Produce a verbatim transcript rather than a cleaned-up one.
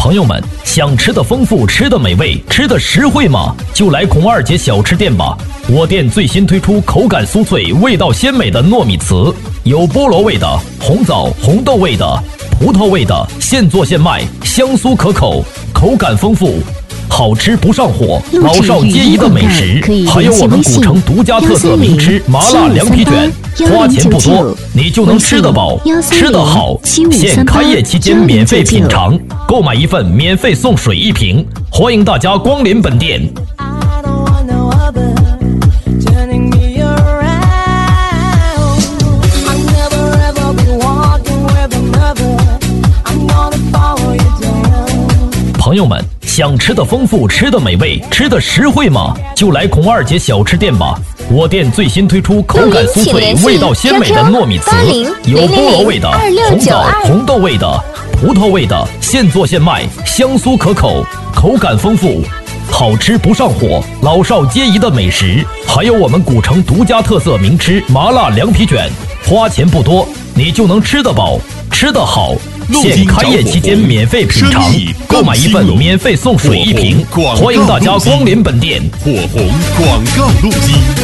朋友们，想吃的丰富，吃的美味，吃的实惠吗？就来孔二姐小吃店吧。我店最新推出口感酥脆、味道鲜美的糯米糍，有菠萝味的、红枣、红豆味的、葡萄味的，现做现卖，香酥可口，口感丰富。好吃不上火，老少皆宜的美食，还有我们古城独家特色名吃麻辣凉皮卷，花钱不多，你就能吃得饱，吃得好。现开业期间免费品尝，购买一份免费送水一瓶，欢迎大家光临本店。朋友们，想吃的丰富，吃的美味，吃的实惠吗？就来孔二姐小吃店吧。我店最新推出口感酥脆、味道鲜美的糯米糍，有菠萝味的、红枣、红豆味的、葡萄味的，现做现卖，香酥可口，口感丰富。好吃不上火，老少皆宜的美食，还有我们古城独家特色名吃麻辣凉皮卷，花钱不多，你就能吃得饱，吃得好。现开业期间免费品尝，购买一份免费送水一瓶，欢迎大家光临本店。 火红广告路基。